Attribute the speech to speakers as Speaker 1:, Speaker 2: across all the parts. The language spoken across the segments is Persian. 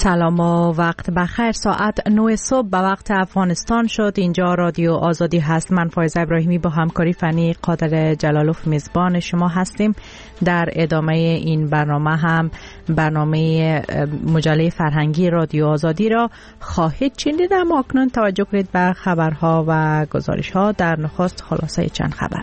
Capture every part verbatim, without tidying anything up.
Speaker 1: سلام و وقت بخیر. ساعت نه صبح به وقت افغانستان شد. اینجا رادیو آزادی هست. من فایزه ابراهیمی با همکاری فنی قادر جلالوف میزبان شما هستیم. در ادامه این برنامه هم برنامه مجله فرهنگی رادیو آزادی را خواهید شنید. اما اکنون توجه کنید به خبرها و گزارش‌ها. در نخست خلاصه چند خبر.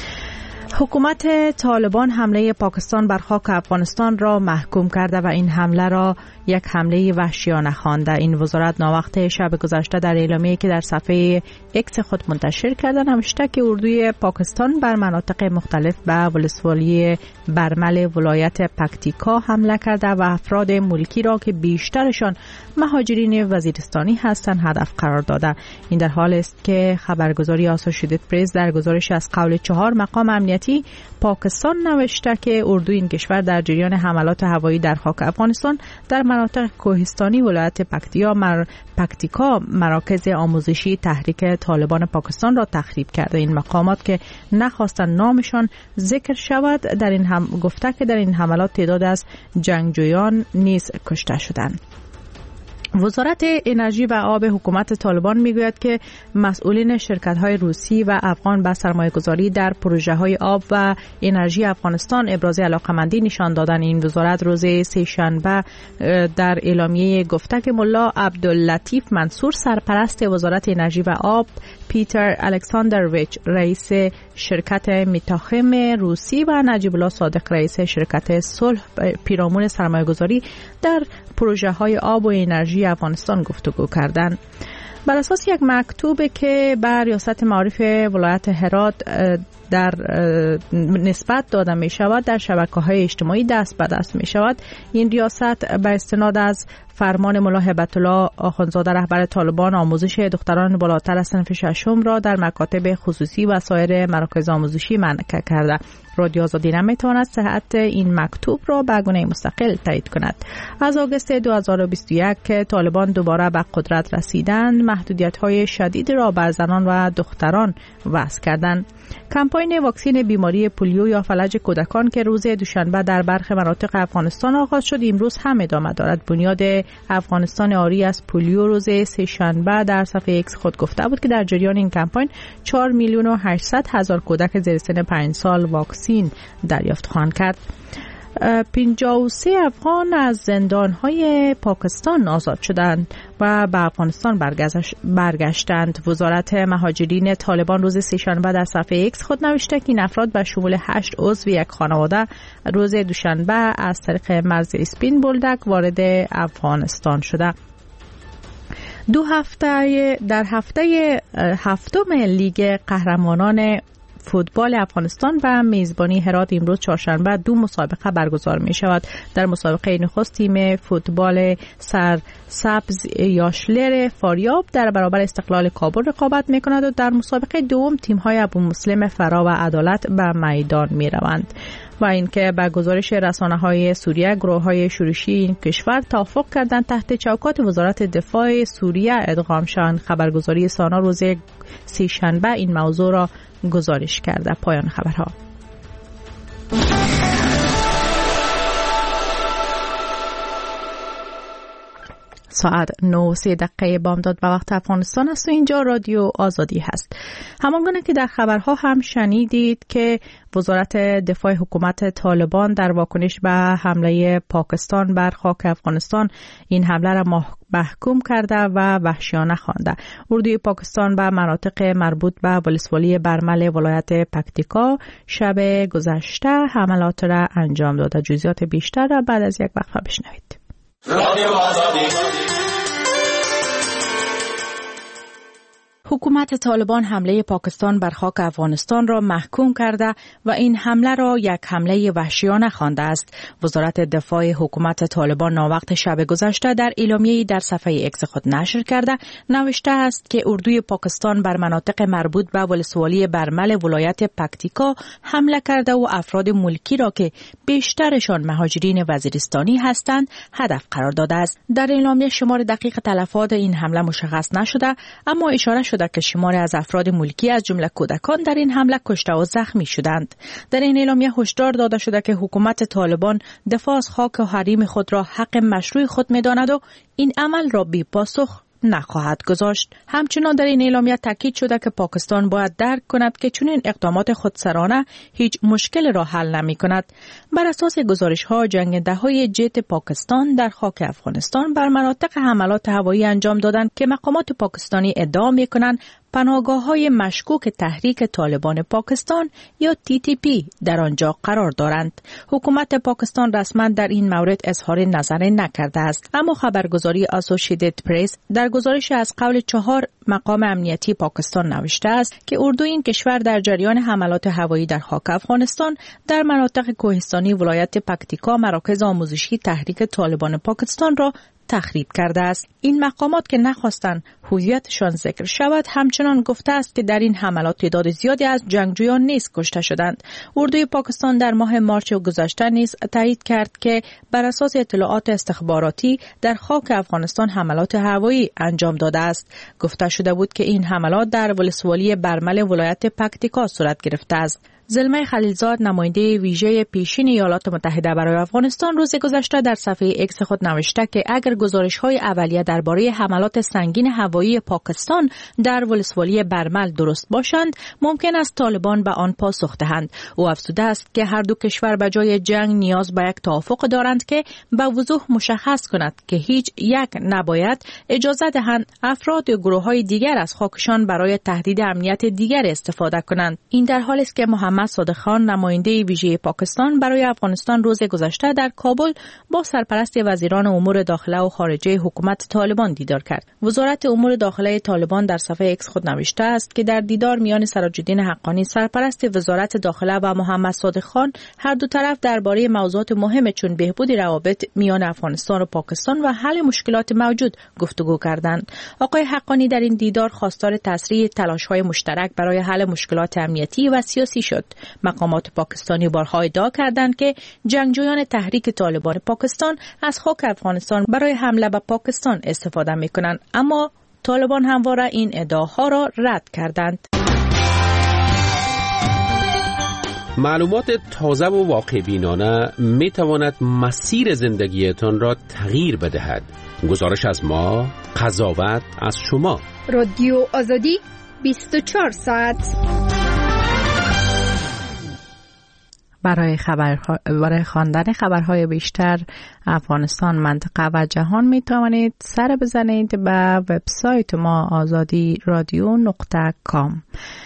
Speaker 1: حکومت طالبان حمله پاکستان بر خاک افغانستان را محکوم کرده و این حمله را یک حمله وحشیانه خوانده. این وزارت ناوقت شب گذشته در اعلامیه‌ای که در صفحه اکس خود منتشر کرده نوشته که اردوی پاکستان بر مناطق مختلف به ولسوالی برمل ولایت پکتیکا حمله کرده و افراد ملکی را که بیشترشان مهاجرین وزیرستانی هستند هدف قرار داده. این در حالی است که خبرگزاری آسوشیتد پرس در گزارش از قول چهار مقام امنیتی پاکستان نوشته که اردوی این کشور در جریان حملات هوایی در خاک افغانستان در مناطق کوهستانی ولایت پکتیا مر... پکتیکا مراکز آموزشی تحریک طالبان پاکستان را تخریب کرده. این مقامات که نخواستند نامشان ذکر شود در این هم گفته که در این حملات تعداد از جنگجویان نیز کشته شدند. وزارت انرژی و آب حکومت طالبان میگوید که مسئولین شرکت‌های روسی و افغان به سرمایه‌گذاری در پروژه‌های آب و انرژی افغانستان ابراز علاقه‌مندی نشان دادن. این وزارت روز سه‌شنبه در اعلامیه گفته که ملا عبداللطیف منصور سرپرست وزارت انرژی و آب، پیتر الکساندرویچ رئیس شرکت میتاخم روسی و نجیب الله صادق رئیس شرکت صلح پیرامون سرمایه‌گذاری در پروژه‌های آب و انرژی افغانستان گفتگو کردند. بر اساس یک مکتوب که بر ریاست معارف ولایت هرات در نسبت داده می شود در شبکه‌های اجتماعی دست به دست می شود، این ریاست به استناد از فرمان ملا هیبت الله آخوندزاده رهبر طالبان آموزش دختران بالاتر از صنف ششم را در مکاتب خصوصی و سایر مراکز آموزشی منع کرده. رادیو آزادی نمیتواند صحت این مکتوب را به گونه مستقل تایید کند. از آگوست دو هزار و بیست و یک که طالبان دوباره به قدرت رسیدند، محدودیت‌های شدید را بر زنان و دختران وضع کردند. کمپاین واکسین بیماری پولیو یا فلج کودکان که روز دوشنبه در برخی مناطق افغانستان آغاز شد امروز هم ادامه دارد. بنیاد افغانستان آری از پولیو روز سه‌شنبه در صفحه اکس خود گفته بود که در جریان این کمپاین چهار میلیون و هشتصد هزار کودک زیر سن پنج سال واکسین دریافت خواهند کرد. پنجاه و سه افغان از زندان‌های پاکستان آزاد شدند و به افغانستان برگشتند. وزارت مهاجرین طالبان روز سه‌شنبه در صفحه اکس خود نوشته که این افراد به شمول هشت عضو یک خانواده روز دوشنبه از طریق مرز اسپین بولدک وارد افغانستان شده. دو هفته در هفته هفتم لیگ قهرمانان فوتبال افغانستان و میزبانی هرات امروز چهارشنبه دو مسابقه برگزار می شود. در مسابقه نخست تیم فوتبال سرسبز یاشلر فاریاب در برابر استقلال کابل رقابت می کند و در مسابقه دوم تیم های ابو مسلم فرا و عدالت به میدان می روند. و اینکه به گزارش رسانه‌های سوریه گروه‌های شورشی این کشور توافق کردند تحت چوکات وزارت دفاع سوریه ادغام شوند. خبرگزاری سانا روز سه‌شنبه این موضوع را گزارش کرده. پایان خبرها. ساعت نه و سه دقیقه بامداد به وقت افغانستان است و اینجا رادیو آزادی هست. همانگونه که در خبرها هم شنیدید که وزارت دفاع حکومت طالبان در واکنش به حمله پاکستان بر خاک افغانستان این حمله را محکوم کرده و وحشیانه خوانده. اردوی پاکستان به مناطق مربوط به ولسوالی برمل ولایت پکتیکا شب گذشته حملات را انجام داده. جزئیات بیشتر را بعد از یک وقفه بشنوید. رادیو آزادی. حکومت طالبان حمله پاکستان بر خاک افغانستان را محکوم کرده و این حمله را یک حمله وحشیانه خوانده است. وزارت دفاع حکومت طالبان ناوقت شب گذشته در اعلامیه‌ای در صفحه اکس خود نشر کرده نوشته است که اردوی پاکستان بر مناطق مربوط به ولسوالی برمل ولایت پکتیکا حمله کرده و افراد ملکی را که بیشترشان مهاجرین وزیرستانی هستند هدف قرار داده است. در اعلامیه شمار دقیق تلفات این حمله مشخص نشده، اما اشاره شده شده که شماری از افراد ملکی از جمله کودکان در این حمله کشته و زخمی شدند. در این اعلامیه هشدار داده شده که حکومت طالبان دفاع از خاک و حریم خود را حق مشروع خود می‌داند و این عمل را بی پاسخ نخواهد گذاشت. همچنان در این اعلامیه تاکید شده که پاکستان باید درک کند که چنین اقدامات خودسرانه هیچ مشکل را حل نمی کند. بر اساس گزارش ها جنگنده های جت پاکستان در خاک افغانستان بر مناطق حملات هوایی انجام دادند که مقامات پاکستانی ادعا می کنند پناهگاه‌های مشکوک تحریک طالبان پاکستان یا تی تی پی در آنجا قرار دارند. حکومت پاکستان رسما در این مورد اظهار نظر نکرده است، اما خبرگزاری اسوسییتد پرس در گزارش از قول چهار مقام امنیتی پاکستان نوشته است که اردو این کشور در جریان حملات هوایی در خاک افغانستان در مناطق کوهستانی ولایت پکتیکا مراکز آموزشی تحریک طالبان پاکستان را تخریب کرده است. این مقامات که نخواستند هویتشان ذکر شود همچنان گفته است که در این حملات تعداد زیادی از جنگجویان نیز کشته شدند. اردوی پاکستان در ماه مارچ گذشته نیز تایید کرد که بر اساس اطلاعات استخباراتی در خاک افغانستان حملات هوایی انجام داده است. گفته شده بود که این حملات در ولسوالی برمل ولایت پکتیکا صورت گرفته است. زلمه خلیلزاد نماینده ویژه پیشین ایالات متحده برای افغانستان روز گذشته در صفحه ایکس خود نوشته که اگر گزارش‌های اولیه درباره حملات سنگین هوایی پاکستان در ولسوالی برمل درست باشند ممکن است طالبان به آن پاسخ دهند. او افزوده است که هر دو کشور به جای جنگ نیاز به یک توافق دارند که به وضوح مشخص کند که هیچ یک نباید اجازه دهند افراد و گروه‌های دیگر از خاکشان برای تهدید امنیت دیگر استفاده کنند. این در حالی است که محمد صادق خان نماینده ویژه پاکستان برای افغانستان روز گذشته در کابل با سرپرست وزیران امور داخله و خارجه حکومت طالبان دیدار کرد. وزارت امور داخله طالبان در صفحه ایکس خود نوشته است که در دیدار میان سراج‌الدین حقانی سرپرست وزارت داخله و محمد صادق خان هر دو طرف درباره موضوعات مهم چون بهبود روابط میان افغانستان و پاکستان و حل مشکلات موجود گفتگو کردند. آقای حقانی در این دیدار خواستار تسریع تلاش‌های مشترک برای حل مشکلات امنیتی و سیاسی شد. مقامات پاکستانی بارها ادعا کردند که جنگجویان تحریک طالبان پاکستان از خاک افغانستان برای حمله به پاکستان استفاده می‌کنند، اما طالبان همواره این ادعاها را رد کردند.
Speaker 2: معلومات تازه و واقع بینانه می تواند مسیر زندگیتان را تغییر بدهد. گزارش از ما، قضاوت از شما.
Speaker 3: رادیو آزادی بیست و چهار ساعت.
Speaker 1: برای خبر برای خواندن خبرهای بیشتر افغانستان، منطقه و جهان می توانید سر بزنید به وبسایت ما آزادی رادیو نقطه کام.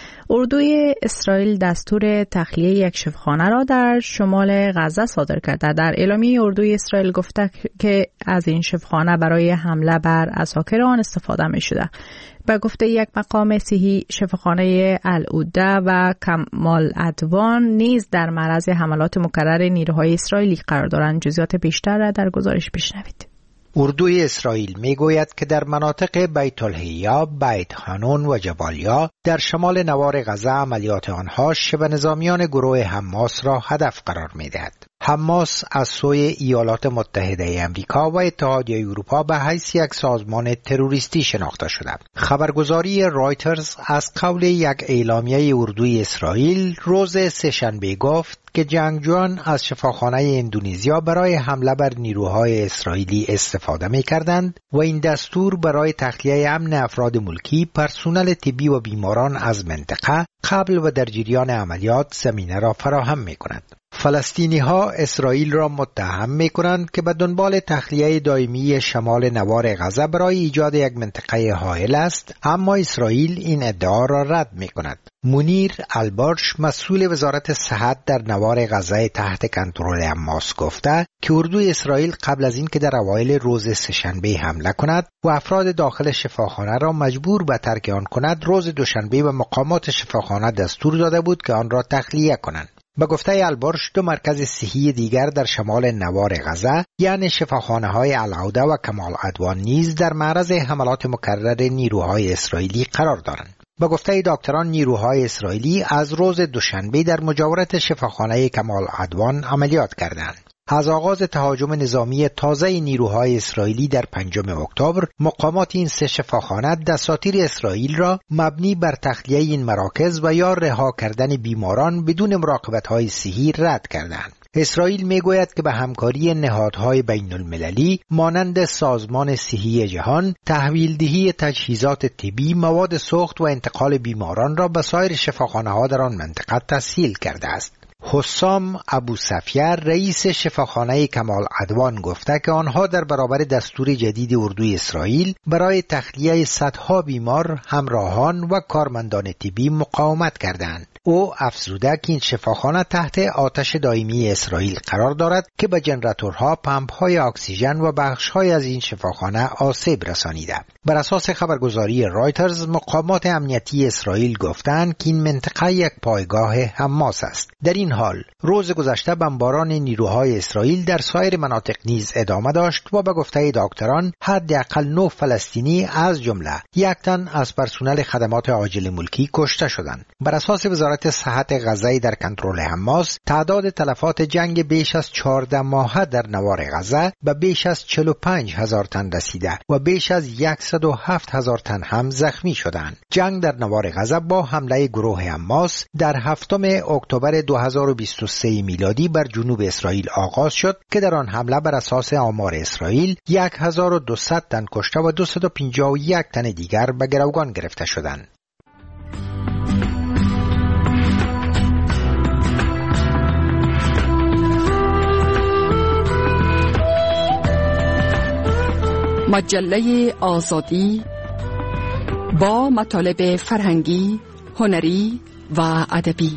Speaker 1: اردوی اسرائیل دستور تخلیه یک شفاخانه را در شمال غزه صادر کرده. در اعلامیه اردوی اسرائیل گفته که از این شفاخانه برای حمله بر عساکر آن استفاده می شده. به گفته یک مقام صحی، شفاخانه العوده و کمال ادوان نیز در معرض حملات مکرر نیروهای اسرائیلی قرار دارند. جزئیات بیشتر را در گزارش بشنوید.
Speaker 4: اردوی اسرائیل میگوید که در مناطق بیت الحیا، بیت حانون و جبالیا در شمال نوار غزه عملیات آنها شبه نظامیان گروه حماس را هدف قرار میدهد. حماس از سوی ایالات متحده امریکا و اتحادیه اروپا به حیث یک سازمان تروریستی شناخته شده. خبرگزاری رایترز از قول یک اعلامیه اردوی اسرائیل روز سه‌شنبه گفت که جنگجویان از شفاخانه اندونزیا برای حمله بر نیروهای اسرائیلی استفاده می کردند و این دستور برای تخلیه امن افراد ملکی، پرسنل طبی و بیماران از منطقه قبل و در جریان عملیات زمینه را فراهم می کند. فلسطینی ها اسرائیل را متهم می کنند که به دنبال تخلیه دائمی شمال نوار غزه برای ایجاد یک منطقه حائل است، اما اسرائیل این ادعا را رد می کند. منیر البارش مسئول وزارت صحت در نوار غزه تحت کنترل حماس گفته که اردوی اسرائیل قبل از این که در اوایل روز سه‌شنبه حمله کند و افراد داخل شفاخانه را مجبور به ترک آن کند، روز دوشنبه به مقامات شفاخانه دستور داده بود که آن را تخلیه کنند. به گفته البارش دو مرکز صحی دیگر در شمال نوار غزه یعنی شفاخانه های العوده و کمال ادوان نیز در معرض حملات مکرر نیروهای اسرائیلی قرار دارند. به گفته دکتران، نیروهای اسرائیلی از روز دوشنبه در مجاورت شفاخانه کمال ادوان عملیات کردند. از آغاز تهاجم نظامی تازه نیروهای اسرائیلی در پنجم اکتبر، مقامات این سه شفاخانه دساتیر اسرائیل را مبنی بر تخلیه این مراکز و یا رها کردن بیماران بدون مراقبت‌های صحی رد کردند. اسرائیل میگوید که به همکاری نهادهای بین المللی مانند سازمان صحی جهان، تحویلدهی تجهیزات طبی، مواد سوخت و انتقال بیماران را به سایر شفاخانه‌ها در آن منطقه تسهیل کرده است. حسام ابو سفیر رئیس شفاخانه کمال عدوان گفته که آنها در برابر دستور جدید اردوی اسرائیل برای تخلیه صدها بیمار، همراهان و کارمندان طبی مقاومت کردند. او افزوده که این شفاخانه تحت آتش دائمی اسرائیل قرار دارد که به جنراتورها، پمپ‌های اکسیژن و بخش‌های از این شفاخانه آسیب رسانیده. بر اساس خبرگزاری رایترز، مقامات امنیتی اسرائیل گفتند که این منطقه یک پایگاه حماس است. در این حال روز گذشته بمباران نیروهای اسرائیل در سایر مناطق نیز ادامه داشت و به گفته دکتران حداقل نه فلسطینی از جمله یک تن از پرسنل خدمات عاجل ملکی کشته شدند. بر اساس وزارت صحت غزه در کنترل حماس، تعداد تلفات جنگ بیش از چهارده ماهه در نوار غزه به بیش از چهل و پنج هزار تن رسیده و بیش از صد و هفت هزار تن هم زخمی شدند. جنگ در نوار غزه با حمله گروه حماس در هفتم اکتبر دو هزار و بیست و سه میلادی بر جنوب اسرائیل آغاز شد که در آن حمله بر اساس آمار اسرائیل هزار و دویست تن کشته و دویست و پنجاه و یک تن دیگر به گروگان گرفته شدند.
Speaker 5: مجله آزادی با مطالب فرهنگی، هنری و ادبی.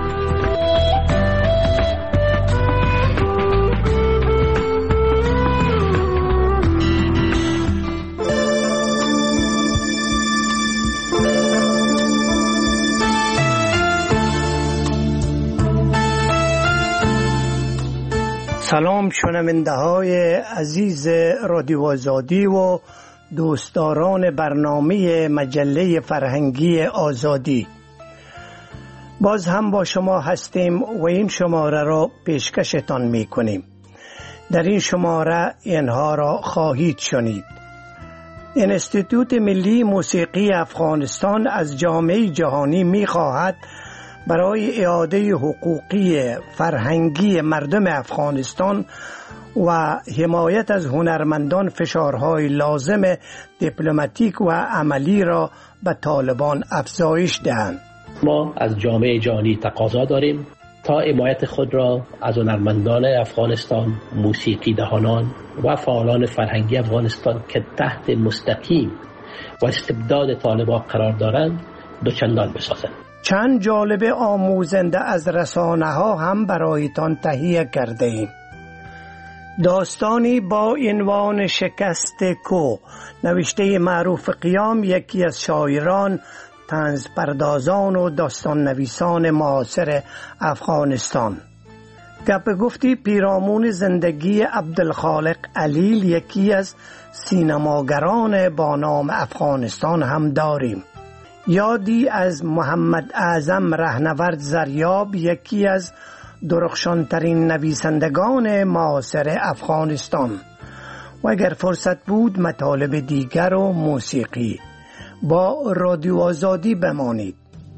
Speaker 6: سلام شنونده های عزیز رادیو آزادی و دوستداران برنامه مجله فرهنگی آزادی. باز هم با شما هستیم و این شماره را پیشکشتان می کنیم. در این شماره اینها را خواهید شنید. انستیتوت ملی موسیقی افغانستان از جامعه جهانی می خواهد برای اعاده حقوقی فرهنگی مردم افغانستان و حمایت از هنرمندان فشارهای لازم دیپلماتیک و عملی را به طالبان افزایش دهند.
Speaker 7: ما از جامعه جهانی تقاضا داریم تا حمایت خود را از هنرمندان افغانستان، موسیقی دهانان و فعالان فرهنگی افغانستان که تحت مستقیم و استبداد طالبان قرار دارند دوچندان بسازند.
Speaker 6: چند جالب آموزنده از رسانه ها هم برایتان تهیه کرده ایم. داستانی با عنوان شکست کو، نوشته معروف قیام، یکی از شاعران، طنز پردازان و داستان نویسان معاصر افغانستان. گپ گفتی پیرامون زندگی عبدالخالق علیل، یکی از سینماگران با نام افغانستان هم داریم. یادی از محمد اعظم رهنورد زریاب، یکی از درخشانترین نویسندگان معاصر افغانستان. و اگر فرصت بود مطالب دیگر و موسیقی. با رادیو آزادی بمانید.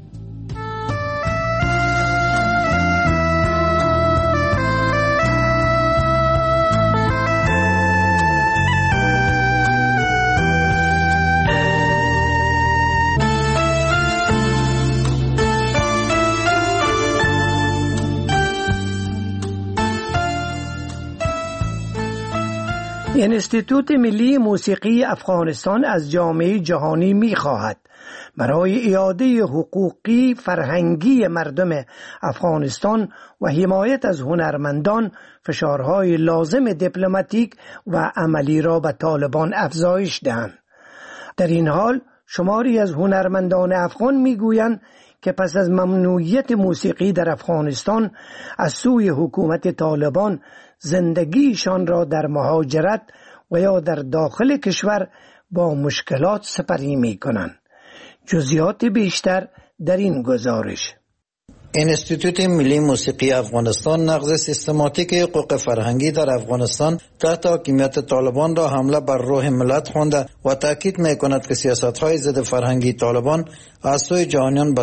Speaker 6: انستیتوت ملی موسیقی افغانستان از جامعه جهانی می خواهد برای اعاده حقوقی فرهنگی مردم افغانستان و حمایت از هنرمندان فشارهای لازم دیپلماتیک و عملی را به طالبان افزایش دهند. در این حال شماری از هنرمندان افغان می گویند که پس از ممنوعیت موسیقی در افغانستان از سوی حکومت طالبان زندگیشان را در مهاجرت و یا در داخل کشور با مشکلات سپری می کنند. جزئیات بیشتر در این گزارش.
Speaker 8: انستیتوت ملی موسیقی افغانستان نقض سیستماتیک حقوق فرهنگی در افغانستان تحت حاکمیت طالبان را حمله بر روح ملت خوانده و تاکید می‌کند که سیاست‌های ضد فرهنگی طالبان از سوی جهانیان